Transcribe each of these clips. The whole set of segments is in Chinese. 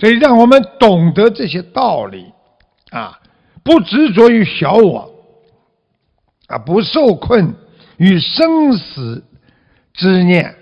所以让我们懂得这些道理啊，不执着于小我啊，不受困于生死之念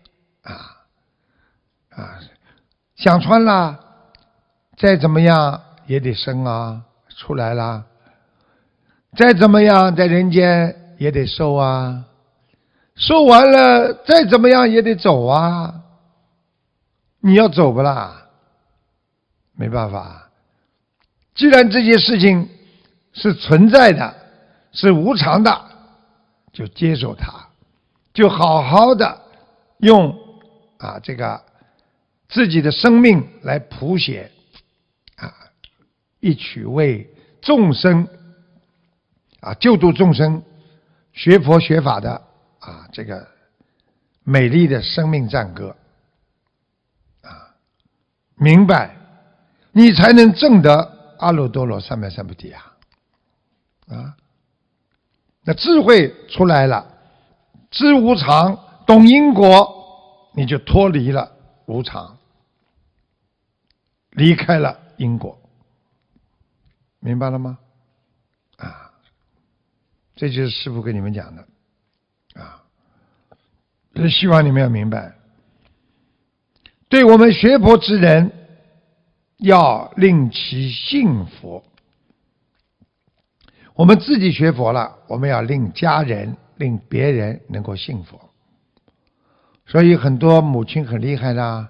想穿了，再怎么样也得生啊，出来了，再怎么样在人间也得受啊，受完了再怎么样也得走啊，你要走不啦？没办法，既然这些事情是存在的，是无常的，就接受它，就好好的用这个自己的生命来谱写一曲为众生救度众生、学佛学法的这个美丽的生命赞歌明白，你才能证得阿耨多罗三藐三菩提那智慧出来了，知无常，懂因果，你就脱离了无常，离开了因果，明白了吗？这就是师父跟你们讲的希望你们要明白，对我们学佛之人要令其信佛。我们自己学佛了，我们要令家人、令别人能够信佛。所以很多母亲很厉害的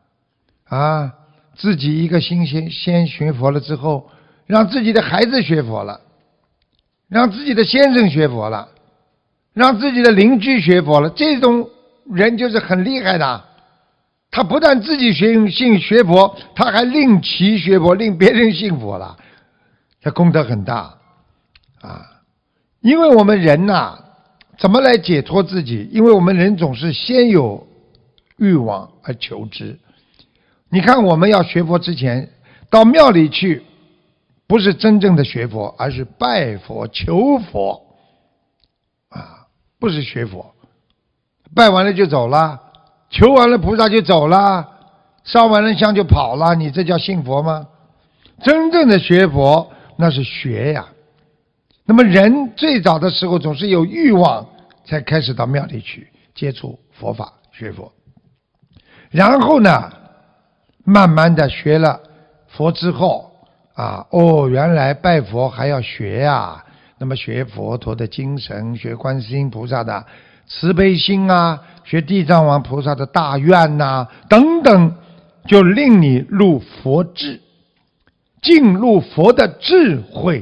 自己一个先学佛了之后，让自己的孩子学佛了，让自己的先生学佛了，让自己的邻居学佛了，这种人就是很厉害的。他不但自己学佛，他还令其学佛，令别人信佛了，他功德很大因为我们人怎么来解脱自己？因为我们人总是先有欲望而求之。你看我们要学佛之前到庙里去，不是真正的学佛，而是拜佛求佛不是学佛。拜完了就走了，求完了菩萨就走了，烧完了香就跑了，你这叫信佛吗？真正的学佛那是学呀。那么人最早的时候总是有欲望才开始到庙里去接触佛法学佛，然后呢慢慢的学了佛之后原来拜佛还要学那么学佛陀的精神，学观世音菩萨的慈悲心学地藏王菩萨的大愿等等，就令你入佛智，进入佛的智慧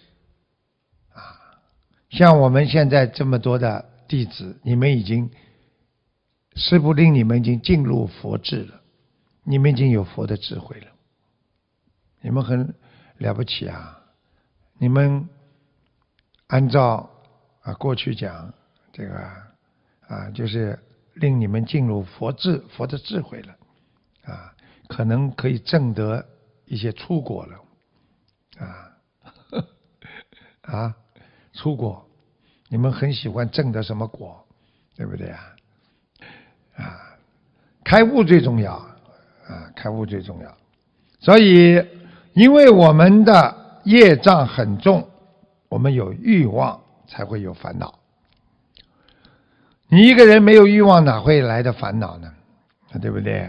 像我们现在这么多的弟子，你们已经师父令你们已经进入佛智了，你们已经有佛的智慧了，你们很了不起你们按照过去讲这个就是令你们进入佛的智慧了可能可以证得一些出果了出果，你们很喜欢证得什么果，对不对开悟最重要开悟最重要。所以因为我们的业障很重，我们有欲望才会有烦恼。你一个人没有欲望哪会来的烦恼呢？对不对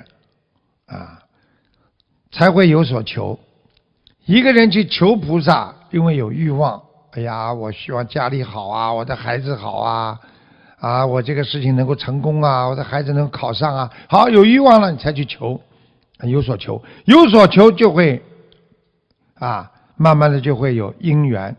才会有所求。一个人去求菩萨，因为有欲望，哎呀，我希望家里好我的孩子好我这个事情能够成功我的孩子能考上好，有欲望了你才去求，有所求，有所求就会慢慢的就会有因缘。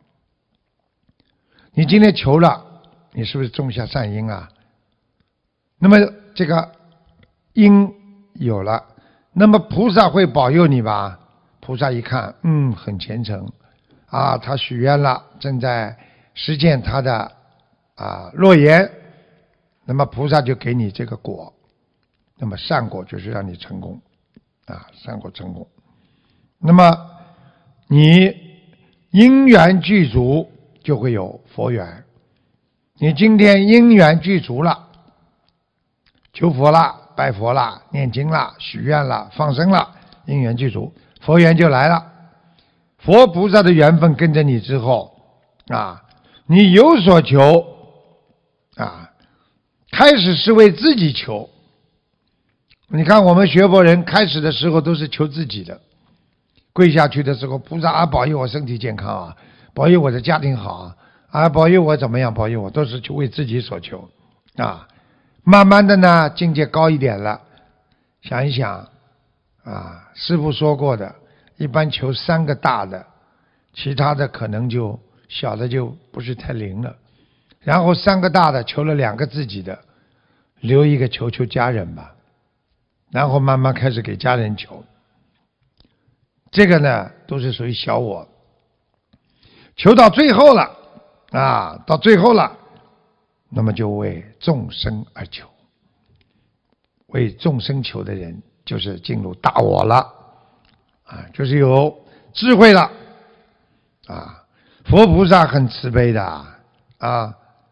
你今天求了，你是不是种下善因那么这个因有了，那么菩萨会保佑你吧？菩萨一看很虔诚他许愿了，正在实践他的诺言，那么菩萨就给你这个果，那么善果就是让你成功善果成功。那么你因缘具足，就会有佛缘。你今天因缘具足了，求佛了，拜佛了，念经了，许愿了，放生了， 因缘具足，佛缘就来了。佛菩萨的缘分跟着你之后啊，你有所求啊，开始是为自己求。你看我们学佛人开始的时候都是求自己的，跪下去的时候，菩萨啊，保佑我身体健康啊，保佑我的家庭好啊，保佑我怎么样，保佑我，都是为自己所求啊。慢慢的呢，境界高一点了，想一想啊，师父说过的，一般求3个大的，其他的可能就小的就不是太灵了。然后3个大的求了2个自己的，留一个求家人吧。然后慢慢开始给家人求，这个呢都是属于小我。求到最后了啊，到最后了，那么就为众生而求。为众生求的人，就是进入大我了啊，就是有智慧了啊。佛菩萨很慈悲的啊，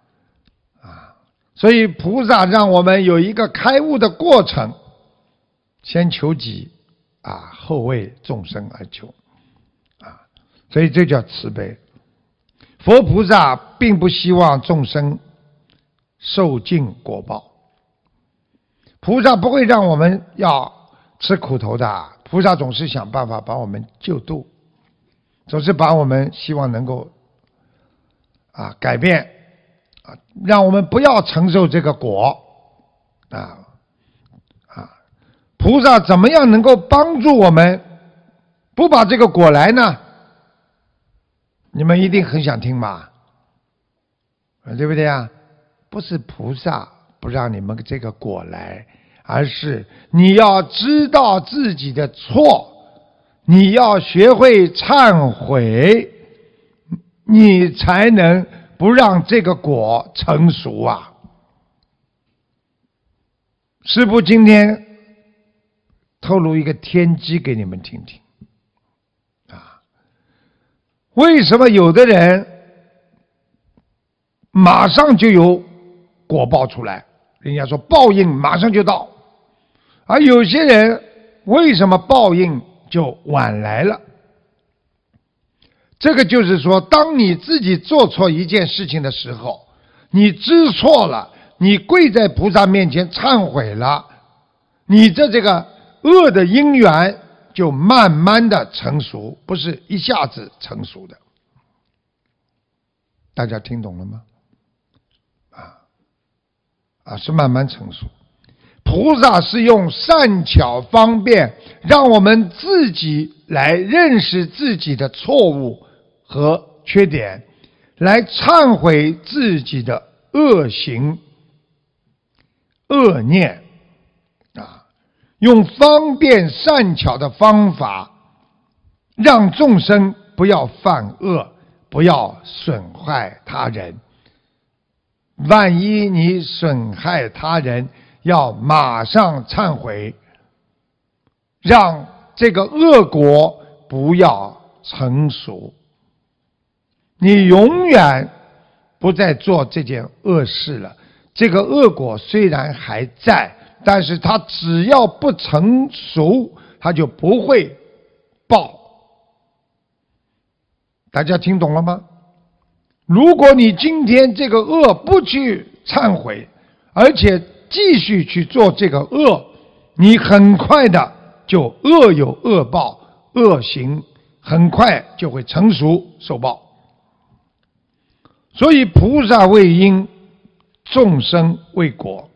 所以菩萨让我们有一个开悟的过程，先求己啊，后为众生而求啊，所以这叫慈悲。佛菩萨并不希望众生受尽果报，菩萨不会让我们要吃苦头的，菩萨总是想办法把我们救度，总是把我们希望能够改变啊，让我们不要承受这个果菩萨怎么样能够帮助我们不把这个果来呢？你们一定很想听吧？对不对啊？不是菩萨不让你们这个果来，而是你要知道自己的错，你要学会忏悔，你才能不让这个果成熟啊。师父今天透露一个天机给你们听听为什么有的人马上就有果报出来，人家说报应马上就到，而有些人为什么报应就晚来了？这个就是说，当你自己做错一件事情的时候，你知错了，你跪在菩萨面前忏悔了，你这个恶的因缘就慢慢的成熟，不是一下子成熟的。大家听懂了吗？是慢慢成熟。菩萨是用善巧方便，让我们自己来认识自己的错误和缺点，来忏悔自己的恶行、恶念用方便善巧的方法，让众生不要犯恶，不要损害他人。万一你损害他人，要马上忏悔，让这个恶果不要成熟。你永远不再做这件恶事了，这个恶果虽然还在，但是它只要不成熟，它就不会报。大家听懂了吗？如果你今天这个恶不去忏悔，而且继续去做这个恶，你很快的就恶有恶报，恶行很快就会成熟受报。所以菩萨为因，众生为果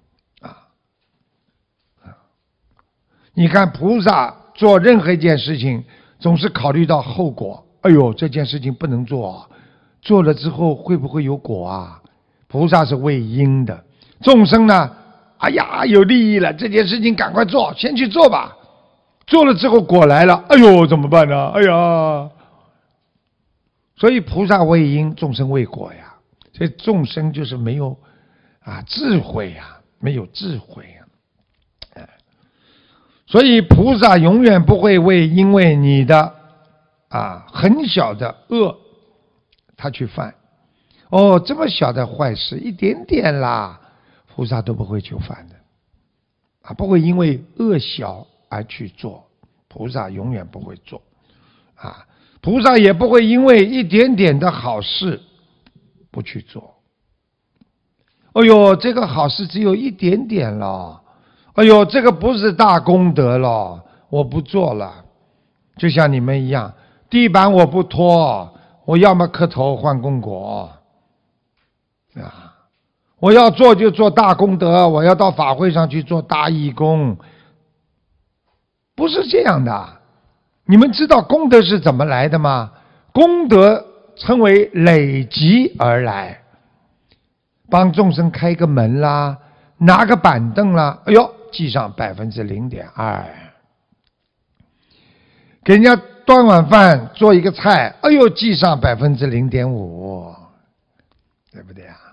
你看菩萨做任何一件事情总是考虑到后果，哎呦这件事情不能做做了之后会不会有果啊？菩萨是为因的，众生呢，哎呀有利益了，这件事情赶快做，先去做吧。做了之后果来了，哎呦怎么办呢？哎呀，所以菩萨为因，众生为果呀。所以众生就是没有智慧没有智慧所以菩萨永远不会因为你的很小的恶他去犯，这么小的坏事一点点啦，菩萨都不会去犯的不会因为恶小而去做， 菩萨永远不会做啊，菩萨也不会因为一点点的好事不去做。哎呦，这个好事只有一点点了，哎呦，这个不是大功德了，我不做了。就像你们一样，地板我不拖，我要么磕头换功果啊！我要做就做大功德，我要到法会上去做大义工，不是这样的。你们知道功德是怎么来的吗？功德称为累积而来。帮众生开个门啦，拿个板凳啦，哎呦，记上0.2%。给人家端碗饭，做一个菜，哎呦，记上0.5%，对不对啊？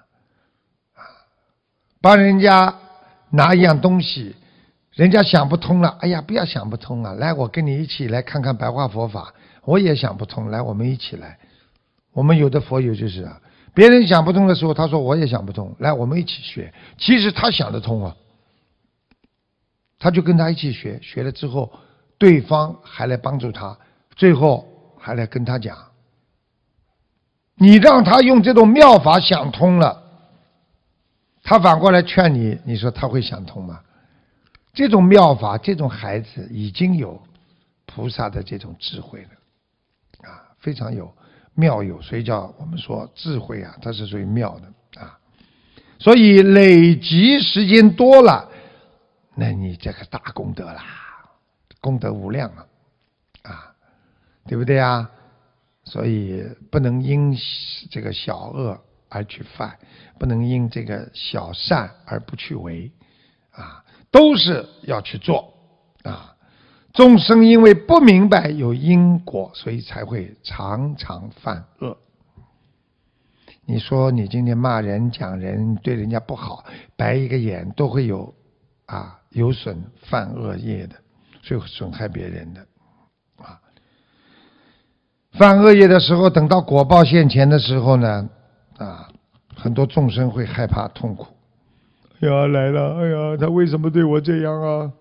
帮人家拿一样东西，人家想不通了，哎呀，不要想不通啊，来，我跟你一起来看看白话佛法。我也想不通，来，我们一起来。我们有的佛友就是啊，别人想不通的时候，他说我也想不通，来，我们一起学。其实他想得通啊，他就跟他一起学，学了之后，对方还来帮助他，最后还来跟他讲。你让他用这种妙法想通了，他反过来劝你，你说他会想通吗？这种妙法，这种孩子已经有菩萨的这种智慧了啊，非常有妙有，所以叫我们说智慧啊，它是属于妙的啊。所以累积时间多了，那你这个大功德啦，功德无量啊，对不对啊？所以不能因这个小恶而去犯，不能因这个小善而不去为啊，都是要去做啊。众生因为不明白有因果，所以才会常常犯恶。你说你今天骂人讲人，对人家不好，白一个眼，都会有有损犯恶业的，所以损害别人的啊。犯恶业的时候，等到果报现前的时候呢，很多众生会害怕痛苦。哎呀，来了，哎呀，他为什么对我这样啊？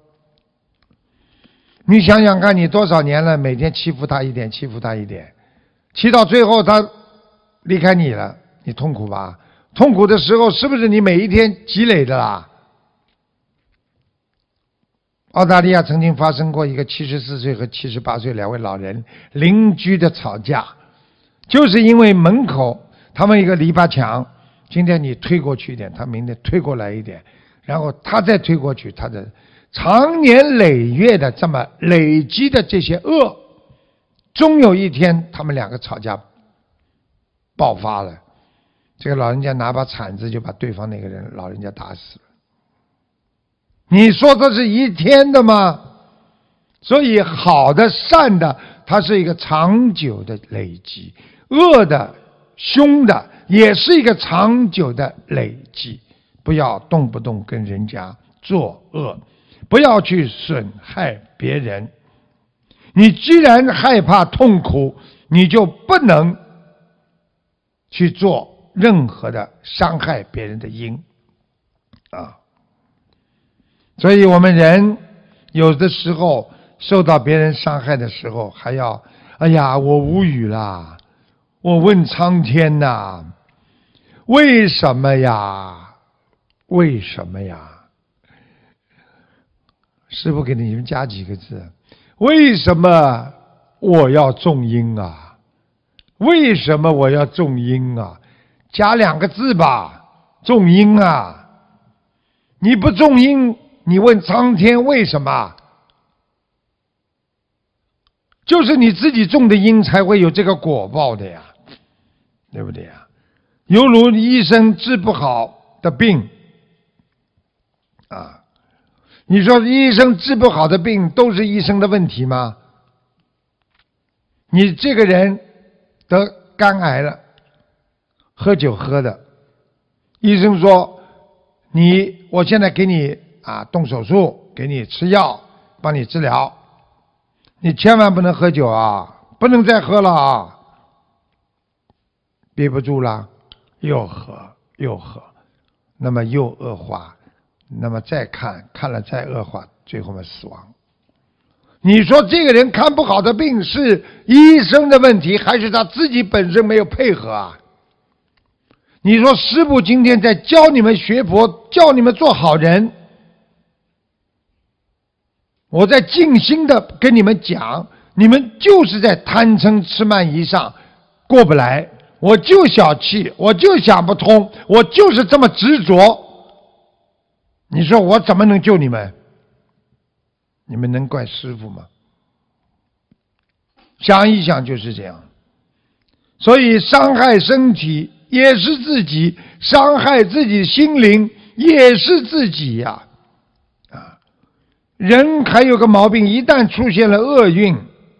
你想想看，你多少年了，每天欺负他一点，欺负他一点，欺到最后他离开你了，你痛苦吧？痛苦的时候，是不是你每一天积累的啦？澳大利亚曾经发生过一个74岁和78岁两位老人邻居的吵架，就是因为门口他们一个篱笆墙，今天你推过去一点，他明天推过来一点，然后他再推过去，他的长年累月的这么累积的这些恶，终有一天他们两个吵架爆发了，这个老人家拿把铲子就把对方那个人老人家打死了。你说这是一天的吗？所以好的善的它是一个长久的累积，恶的凶的也是一个长久的累积。不要动不动跟人家作恶，不要去损害别人。你既然害怕痛苦，你就不能去做任何的伤害别人的因啊。所以我们人有的时候受到别人伤害的时候，还要哎呀，我无语啦，我问苍天呐，为什么呀？为什么呀？师父给你们加几个字，为什么我要种因啊？为什么我要种因啊？加2个字吧，种因啊！你不种因，你问苍天为什么？就是你自己种的因才会有这个果报的呀，对不对呀？犹如医生治不好的病啊，你说医生治不好的病都是医生的问题吗？你这个人得肝癌了，喝酒喝的，医生说我现在给你动手术，给你吃药，帮你治疗，你千万不能喝酒啊，不能再喝了啊！憋不住了，又喝，那么又恶化，那么再看了再恶化，最后死亡。 你说这个人看不好的病是医生的问题，还是他自己本身没有配合啊？你说师父今天在教你们学佛，教你们做好人，我在尽心的跟你们讲，你们就是在贪嗔痴慢疑上过不来，我就小气，我就想不通，我就是这么执着，你说我怎么能救你们？你们能怪师父吗？想一想就是这样。所以伤害身体也是自己，伤害自己心灵也是自己呀。人还有个毛病，一旦出现了厄运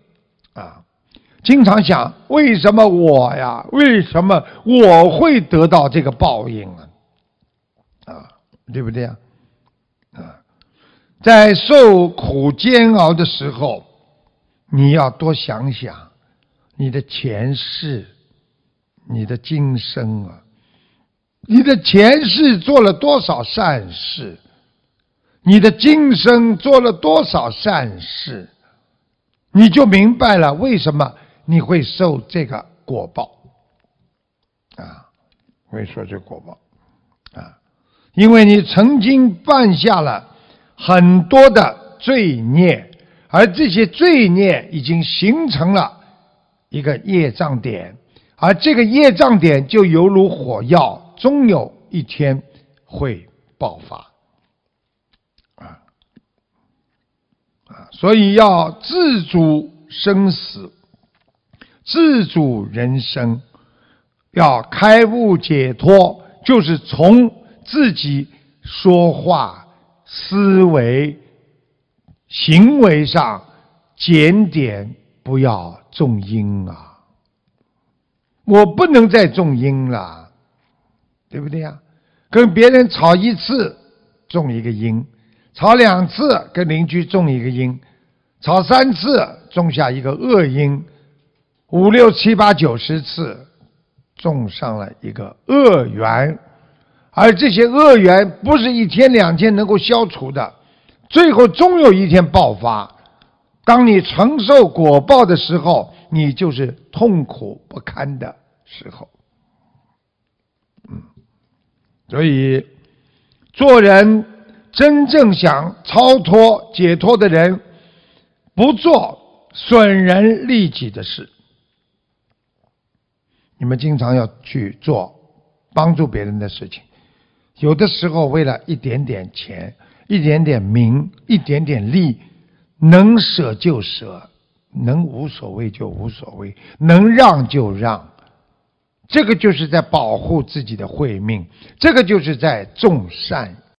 经常想为什么我呀？为什么我会得到这个报应对不对在受苦煎熬的时候，你要多想想你的前世，你的今生你的前世做了多少善事，你的今生做了多少善事，你就明白了为什么你会受这个果报会受这个果报因为你曾经犯下了很多的罪孽，而这些罪孽已经形成了一个业障点，而这个业障点就犹如火药，终有一天会爆发所以要自主生死，自主人生，要开悟解脱，就是从自己说话思维行为上检点，不要种因我不能再种因了，对不对跟别人吵一次种一个因，吵2次跟邻居种一个因，吵3次种下一个恶因，5、6、7、8、9、10次种上了一个恶缘，而这些恶缘不是1天2天能够消除的，最后终有一天爆发。当你承受果报的时候，你就是痛苦不堪的时候。所以做人真正想超脱解脱的人，不做损人利己的事。你们经常要去做帮助别人的事情，有的时候为了一点点钱，一点点名，一点点利，能舍就舍，能无所谓就无所谓，能让就让，这个就是在保护自己的慧命，这个就是在种善